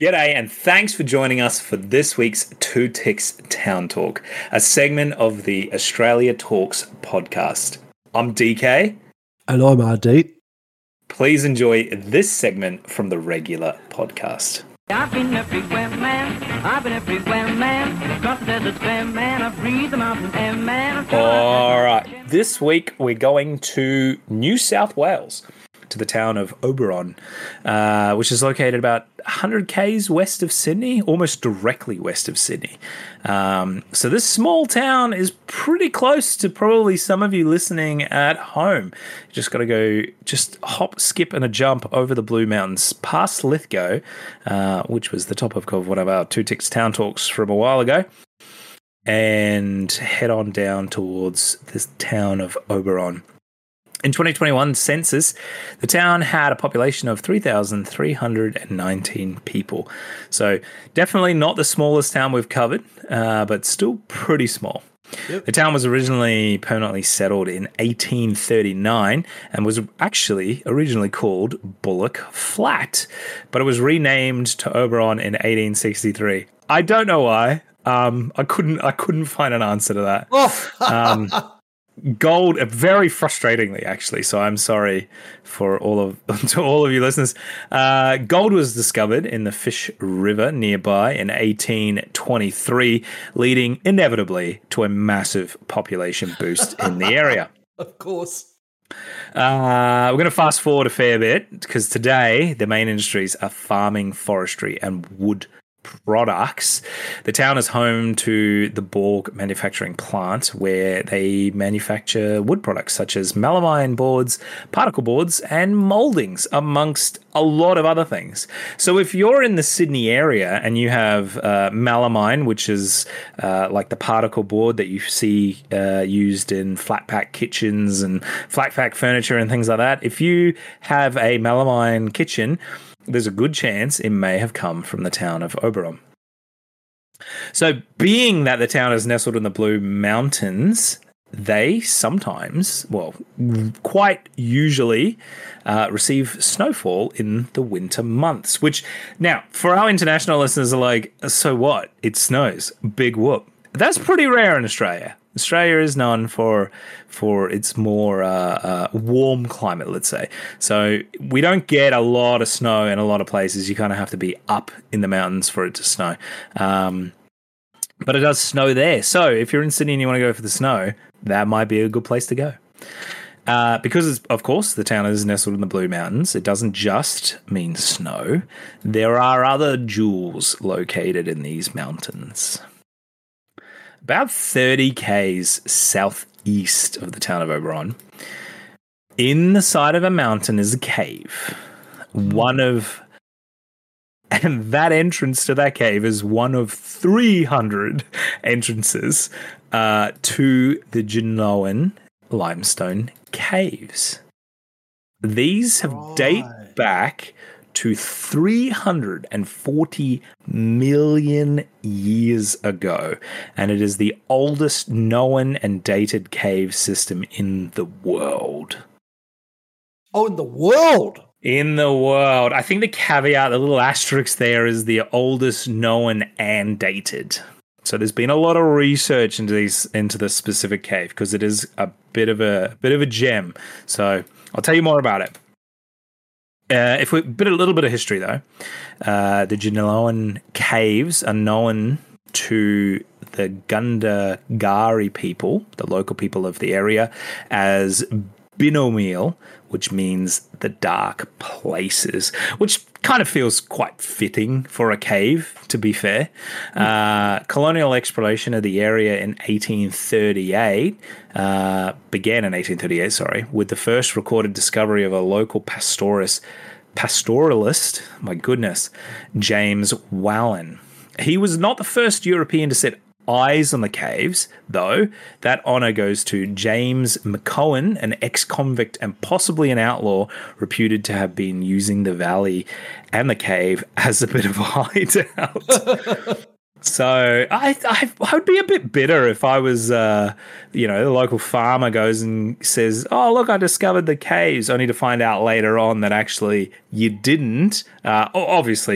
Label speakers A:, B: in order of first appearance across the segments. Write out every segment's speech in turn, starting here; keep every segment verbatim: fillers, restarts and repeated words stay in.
A: G'day, and thanks for joining us for this week's Two Ticks Town Talk, a segment of the Australia Talks podcast. I'm D K.
B: And I'm R D.
A: Please enjoy this segment from the regular podcast.
C: I've been everywhere, man. I've been everywhere, man. Across the desert, fair man. I've breathed the mountain air, man.
A: All right, this week we're going to New South Wales, to the town of Oberon, uh, which is located about one hundred kays west of Sydney, almost directly west of Sydney. Um, so this small town is pretty close to probably some of you listening at home. You just got to go, just hop, skip, and a jump over the Blue Mountains past Lithgow, uh, which was the top of one of our Two Ticks Town Talks from a while ago, and head on down towards this town of Oberon. In twenty twenty-one census, the town had a population of three thousand three hundred nineteen people. So definitely not the smallest town we've covered, uh, but still pretty small. Yep. The town was originally permanently settled in eighteen thirty-nine and was actually originally called Bullock Flat, but it was renamed to Oberon in eighteen sixty-three. I don't know why. Um, I couldn't. I couldn't find an answer to that.
B: Oh.
A: um, Gold, very frustratingly, actually. So I'm sorry for all of to all of you listeners. Uh, gold was discovered in the Fish River nearby in eighteen twenty-three, leading inevitably to a massive population boost in the area.
B: Of course.
A: Uh, we're going to fast forward a fair bit because today the main industries are farming, forestry, and wood products. The town is home to the Borg manufacturing plant, where they manufacture wood products such as melamine boards, particle boards, and moldings, amongst a lot of other things. So if you're in the Sydney area and you have uh, melamine, which is uh, like the particle board that you see uh, used in flat pack kitchens and flat pack furniture and things like that, if you have a melamine kitchen, there's a good chance it may have come from the town of Oberon. So being that the town is nestled in the Blue Mountains, they sometimes, well, quite usually uh, receive snowfall in the winter months, which now for our international listeners are like, so what? It snows. Big whoop. That's pretty rare in Australia. Australia is known for for its more uh, uh, warm climate, let's say. So we don't get a lot of snow in a lot of places. You kind of have to be up in the mountains for it to snow. Um, but it does snow there. So if you're in Sydney and you want to go for the snow, that might be a good place to go. Uh, because, it's, of course, the town is nestled in the Blue Mountains, it doesn't just mean snow. There are other jewels located in these mountains. About thirty kays southeast of the town of Oberon, in the side of a mountain is a cave. One of, and that entrance to that cave is one of three hundred entrances uh, to the Genoan limestone caves. These have
B: Right.
A: date back to three hundred forty million years ago, and it is the oldest known and dated cave system in the world.
B: Oh, in the world?
A: In the world. I think the caveat, the little asterisk there, is the oldest known and dated. So there's been a lot of research into these into this specific cave because it is a bit of a bit of a gem. So I'll tell you more about it. Uh, if we bit a little bit of history though, uh, the Genoan caves are known to the Gundungari people, the local people of the area, as Binomil, which means the dark places, which kind of feels quite fitting for a cave, to be fair. Uh, colonial exploration of the area in eighteen thirty-eight uh, began in eighteen thirty-eight, sorry, with the first recorded discovery of a local pastorist, pastoralist, my goodness, James Wallen. He was not the first European to set eyes on the caves, though. That honour goes to James McCowan, an ex-convict and possibly an outlaw, reputed to have been using the valley and the cave as a bit of a hideout. So I, I I would be a bit bitter if I was, uh, you know, the local farmer goes and says, oh, look, I discovered the caves, only to find out later on that actually you didn't. Uh, obviously,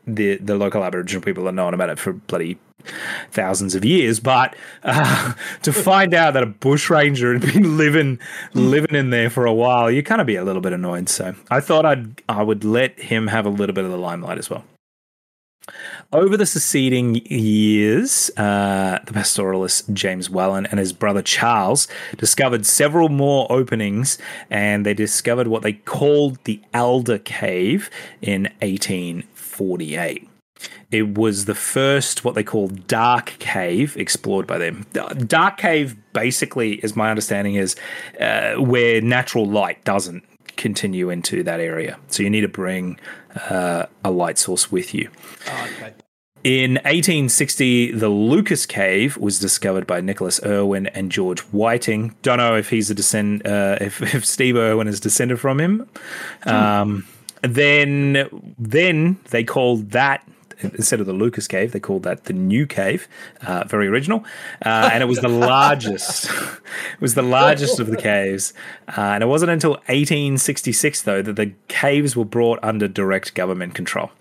A: the, the local Aboriginal people have known about it for bloody thousands of years. But uh, to find out that a bushranger had been living living in there for a while, you kind of be a little bit annoyed. So I thought I'd I would let him have a little bit of the limelight as well. Over the succeeding years, uh, the pastoralist James Whelan and his brother Charles discovered several more openings, and they discovered what they called the Alder Cave in eighteen forty-eight. It was the first, what they call dark cave, explored by them. Dark cave, basically, as my understanding is, uh, where natural light doesn't continue into that area. So you need to bring uh, a light source with you.
B: Oh, okay.
A: In eighteen sixty, the Lucas Cave was discovered by Nicholas Irwin and George Whiting. Don't know if he's a descend, uh, if, if Steve Irwin is descended from him. Um, then, then they called that, instead of the Lucas Cave, they called that the New Cave. Uh, very original, uh, and it was the largest. It was the largest of the caves, uh, and it wasn't until eighteen sixty-six though that the caves were brought under direct government control.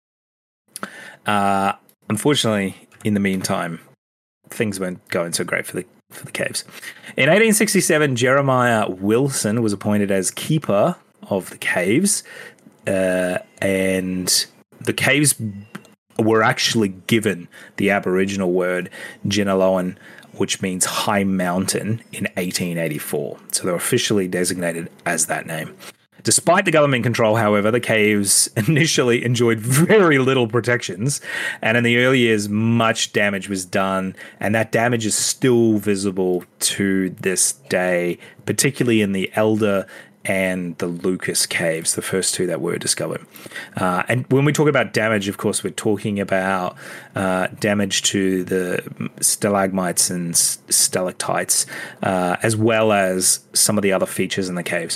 A: Uh, unfortunately, in the meantime, things weren't going so great for the for the caves. In eighteen sixty-seven, Jeremiah Wilson was appointed as keeper of the caves, uh, and the caves were actually given the Aboriginal word Jinaloan, which means high mountain, in eighteen eighty-four. So they're officially designated as that name. Despite the government control, however, the caves initially enjoyed very little protections, and in the early years, much damage was done, and that damage is still visible to this day, particularly in the Elder and the Lucas Caves, the first two that were discovered. Uh, and when we talk about damage, of course, we're talking about uh, damage to the stalagmites and stalactites, uh, as well as some of the other features in the caves.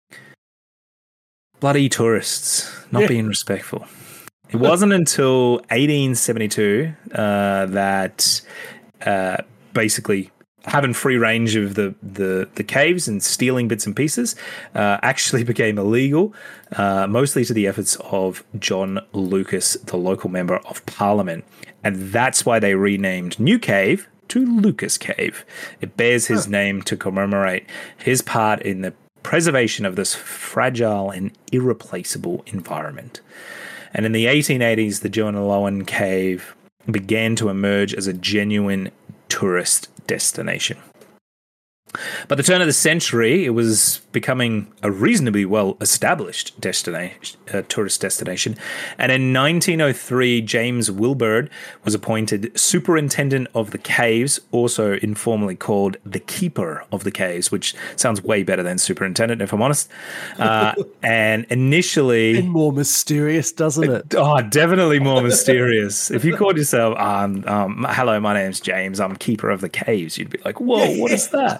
A: Bloody tourists, not
B: Yeah.
A: being respectful. It wasn't until eighteen seventy-two uh, that uh, basically having free range of the, the, the caves and stealing bits and pieces uh, actually became illegal, uh, mostly to the efforts of John Lucas, the local member of Parliament. And that's why they renamed New Cave to Lucas Cave. It bears his name to commemorate his part in the preservation of this fragile and irreplaceable environment. And in the eighteen eighties, the Jinaloan Cave began to emerge as a genuine tourist destination. By the turn of the century, it was becoming a reasonably well-established destination, uh, tourist destination. And in nineteen oh three, James Wilberd was appointed superintendent of the caves, also informally called the keeper of the caves, which sounds way better than superintendent, if I'm honest. Uh, and initially...
B: And more mysterious, doesn't it?
A: Oh, definitely more mysterious. If you called yourself, um, um, hello, my name's James, I'm keeper of the caves, you'd be like, whoa, what is that?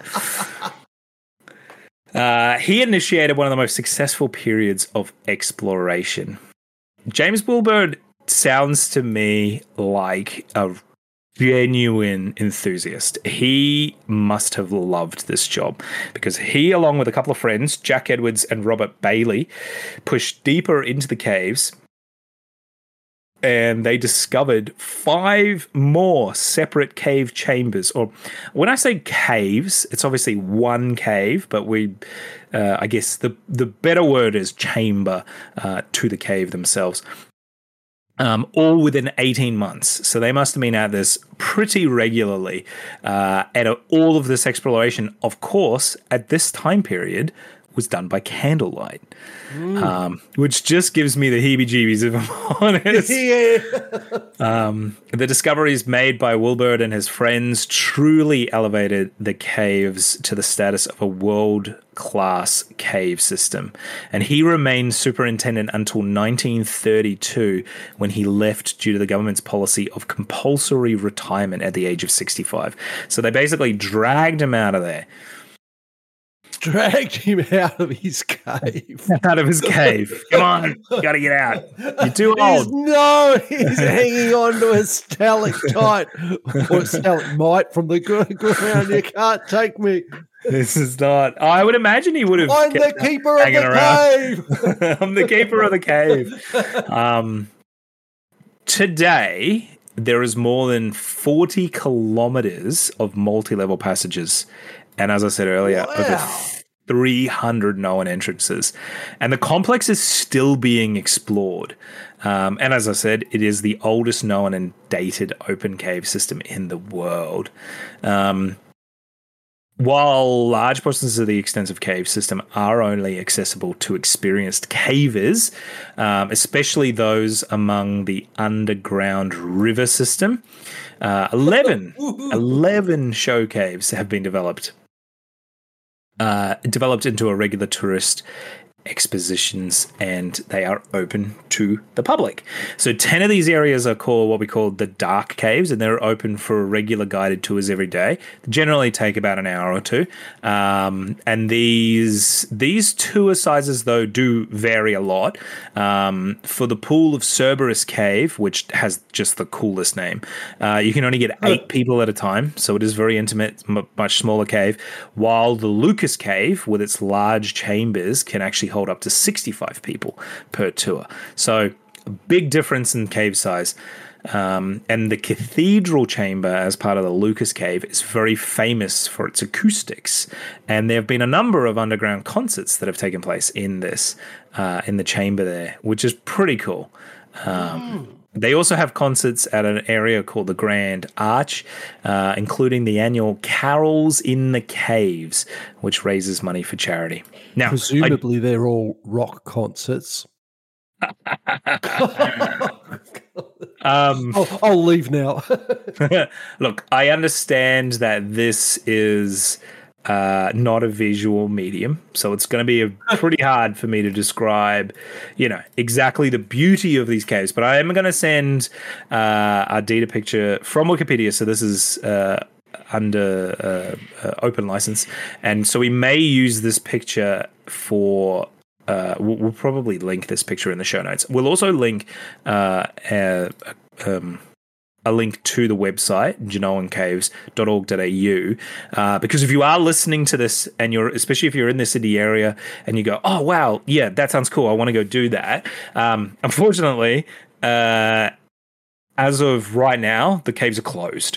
A: Uh, he initiated one of the most successful periods of exploration. James Wilberd sounds to me like a genuine enthusiast. He must have loved this job because he, along with a couple of friends, Jack Edwards and Robert Bailey, pushed deeper into the caves, and they discovered five more separate cave chambers. Or when I say caves, it's obviously one cave, but we, uh, I guess the, the better word is chamber uh, to the cave themselves. Um, all within eighteen months. So they must have been at this pretty regularly. Uh, and all of this exploration, of course, at this time period, was done by candlelight, mm. um, which just gives me the heebie-jeebies, if I'm honest.
B: Yeah.
A: Um, the discoveries made by Wilberd and his friends truly elevated the caves to the status of a world-class cave system. And he remained superintendent until nineteen thirty-two, when he left due to the government's policy of compulsory retirement at the age of sixty-five. So they basically dragged him out of there.
B: Dragged him out of his cave.
A: Out of his cave. Come on, gotta get out. You're too
B: He's,
A: old.
B: no, he's hanging on to a stalactite or stalagmite from the ground. You can't take me.
A: This is not. I would imagine he would have.
B: I'm the keeper of the
A: around.
B: cave.
A: I'm the keeper of the cave. Um, today, there is more than forty kilometers of multi-level passages. And as I said earlier,
B: Wow.
A: over three hundred known entrances. And the complex is still being explored. Um, and as I said, it is the oldest known and dated open cave system in the world. Um, while large portions of the extensive cave system are only accessible to experienced cavers, um, especially those among the underground river system, uh, eleven, eleven show caves have been developed. Uh, developed into a regular tourist expositions, and they are open to the public. So ten of these areas are called what we call the dark caves, and they're open for regular guided tours every day. They generally take about an hour or two. Um, and these these tour sizes, though, do vary a lot. Um, for the Pool of Cerberus Cave, which has just the coolest name, uh, you can only get eight people at a time, so it is very intimate, m- much smaller cave, while the Lucas Cave, with its large chambers, can actually hold up to sixty-five people per tour. So a big difference in cave size. Um, and the Cathedral Chamber, as part of the Lucas Cave, is very famous for its acoustics. And there have been a number of underground concerts that have taken place in this, uh, in the chamber there, which is pretty cool. Um, mm. They also have concerts at an area called the Grand Arch, uh, including the annual Carols in the Caves, which raises money for charity. Now,
B: presumably, I, they're all rock concerts. um, I'll, I'll leave now.
A: Look, I understand that this is uh, not a visual medium, so it's going to be a pretty hard for me to describe, you know, exactly the beauty of these caves. But I am going to send uh, our data picture from Wikipedia. So this is uh, under uh, uh, open license, and so we may use this picture for. Uh, we'll, we'll probably link this picture in the show notes. We'll also link uh, a, um, a link to the website, genoan caves dot org dot a u, uh, because if you are listening to this, and you're, especially if you're in the Sydney area, and you go, oh, wow, yeah, that sounds cool, I want to go do that. Um, unfortunately, uh, as of right now, the caves are closed.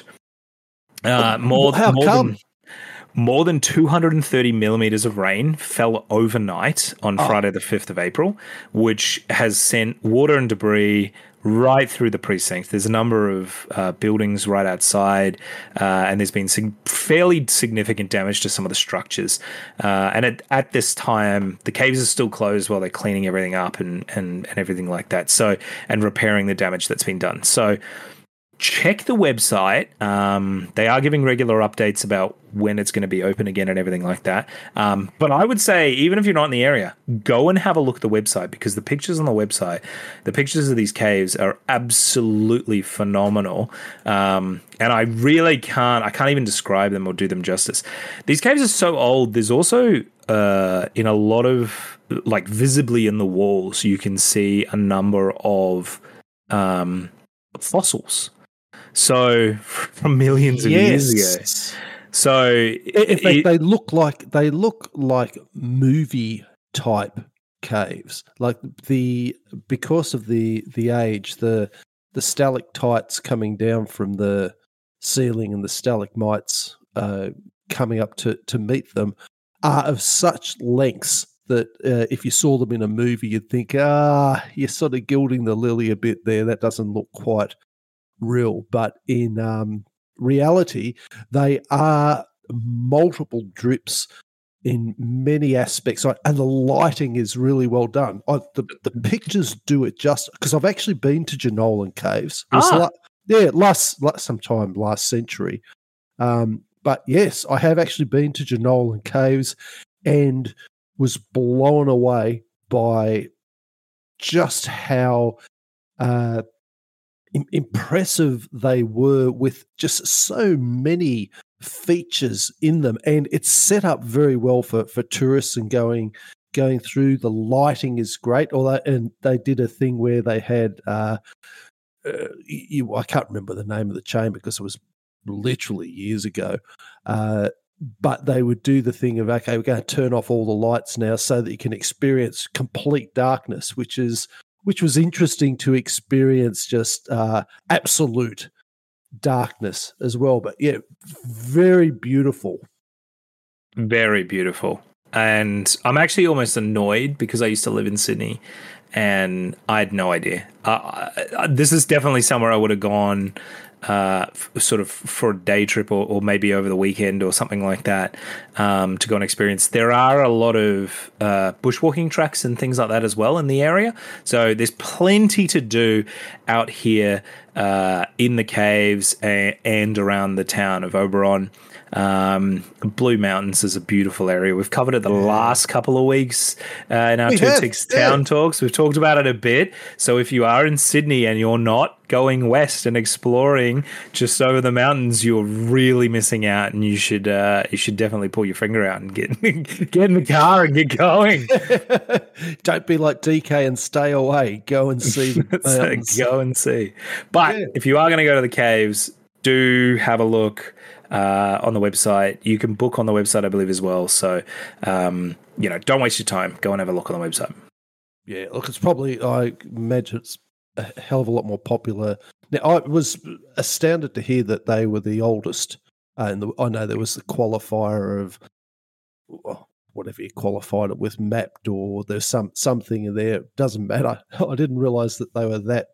A: Uh, more,
B: How
A: more
B: come?
A: Than, More than two hundred thirty millimeters of rain fell overnight on oh. Friday the fifth of April, which has sent water and debris right through the precinct. There's a number of uh, buildings right outside, uh, and there's been sig- fairly significant damage to some of the structures. Uh, and at, at this time, the caves are still closed while they're cleaning everything up and, and, and everything like that. So, and repairing the damage that's been done. So, check the website. Um, they are giving regular updates about when it's going to be open again and everything like that. Um, but I would say, even if you're not in the area, go and have a look at the website, because the pictures on the website, the pictures of these caves are absolutely phenomenal. Um, and I really can't, I can't even describe them or do them justice. These caves are so old. There's also, uh, in a lot of, like, visibly in the walls, you can see a number of um, fossils. So from millions of
B: yes.
A: years ago. So
B: in fact,
A: it,
B: they look like they look like movie type caves. Like the because of the the age, the the stalactites coming down from the ceiling and the stalagmites uh, coming up to to meet them are of such lengths that uh, if you saw them in a movie, you'd think, ah, you're sort of gilding the lily a bit there. That doesn't look quite real, but in um, reality, they are multiple drips in many aspects, and the lighting is really well done. I, the the pictures do it justice, because I've actually been to Jenolan Caves. It was
A: ah.
B: la- yeah, last, last sometime last century. Um, but yes, I have actually been to Jenolan Caves and was blown away by just how Uh, impressive they were, with just so many features in them, and it's set up very well for, for tourists and going going through. The lighting is great, although and they did a thing where they had uh, uh, you, I can't remember the name of the chamber because it was literally years ago, uh, but they would do the thing of, okay, we're going to turn off all the lights now so that you can experience complete darkness, which is which was interesting to experience just uh, absolute darkness as well. But yeah, very beautiful.
A: Very beautiful. And I'm actually almost annoyed because I used to live in Sydney and I had no idea. Uh, I, this is definitely somewhere I would have gone uh, f- sort of for a day trip or, or maybe over the weekend or something like that um, to go and experience. There are a lot of uh, bushwalking tracks and things like that as well in the area. So there's plenty to do out here uh, in the caves and, and around the town of Oberon. Um, Blue Mountains is a beautiful area. We've covered it the yeah. last couple of weeks uh, in our we Two have, Ticks yeah. Town Talks. We've talked about it a bit. So if you are in Sydney and you're not going west and exploring just over the mountains, you're really missing out, and you should uh, you should definitely pull your finger out and get get in the car and get going.
B: Don't be like D K and stay away. Go and see the mountains.
A: Go and see. But yeah. if you are going to go to the caves, do have a look uh, on the website. You can book on the website, I believe, as well. So, um, you know, don't waste your time. Go and have a look on the website.
B: Yeah, look, it's probably, I imagine it's a hell of a lot more popular. Now, I was astounded to hear that they were the oldest. Uh, and the, I know there was the qualifier of, well, whatever you qualified it with, mapped, or there's some something in there. It doesn't matter. I didn't realize that they were that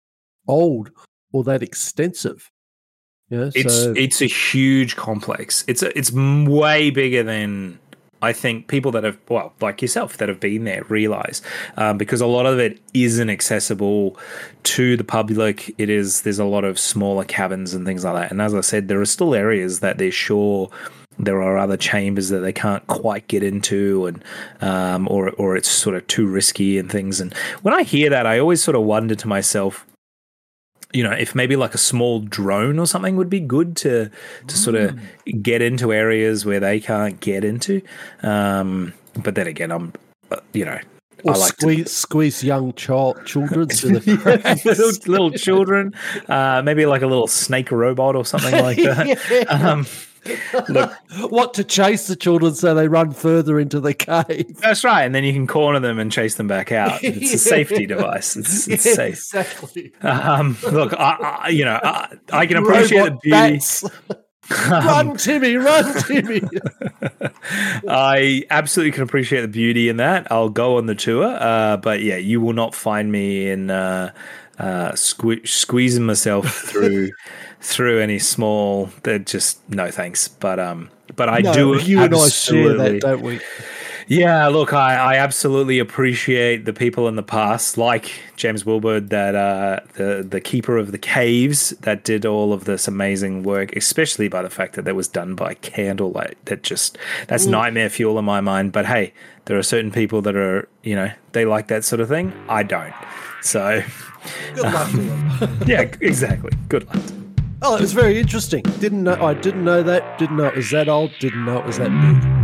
B: old or that extensive. Yeah,
A: it's
B: so.
A: it's a huge complex. It's a, it's way bigger than I think people that have, well, like yourself, that have been there realize, um, because a lot of it isn't accessible to the public. It is, there's a lot of smaller cabins and things like that. And as I said, there are still areas that they're sure there are other chambers that they can't quite get into, and um, or or it's sort of too risky and things. And when I hear that, I always sort of wonder to myself, you know, if maybe like a small drone or something would be good to to mm. sort of get into areas where they can't get into. Um, but then again, I'm, uh, you know,
B: or
A: I like
B: squeeze,
A: to
B: squeeze young child children to the
A: yeah, little, little children, uh, maybe like a little snake robot or something like that.
B: yeah.
A: Um, Look,
B: what, to chase the children so they run further into the cave?
A: That's right, and then you can corner them and chase them back out. It's a safety device. It's, it's
B: yeah,
A: safe.
B: Exactly.
A: Um, look, I, I, you know, I, I can appreciate
B: Robot
A: the beauty.
B: Um, run, Timmy! Run, Timmy!
A: I absolutely can appreciate the beauty in that. I'll go on the tour, uh, but yeah, you will not find me in uh, uh, sque- squeezing myself through. through any small, they're just no thanks. But um, but I
B: no,
A: do.
B: You and I share that, don't we?
A: Yeah, look, I, I absolutely appreciate the people in the past, like James Wilbur, that uh, the the keeper of the caves, that did all of this amazing work, especially by the fact that that was done by candlelight. That just that's mm. nightmare fuel in my mind. But hey, there are certain people that are, you know, they like that sort of thing. I don't. So,
B: good luck to them.
A: Yeah, exactly. Good luck.
B: Oh, it was very interesting. Didn't know. I didn't know that. Didn't know it was that old. Didn't know it was that big.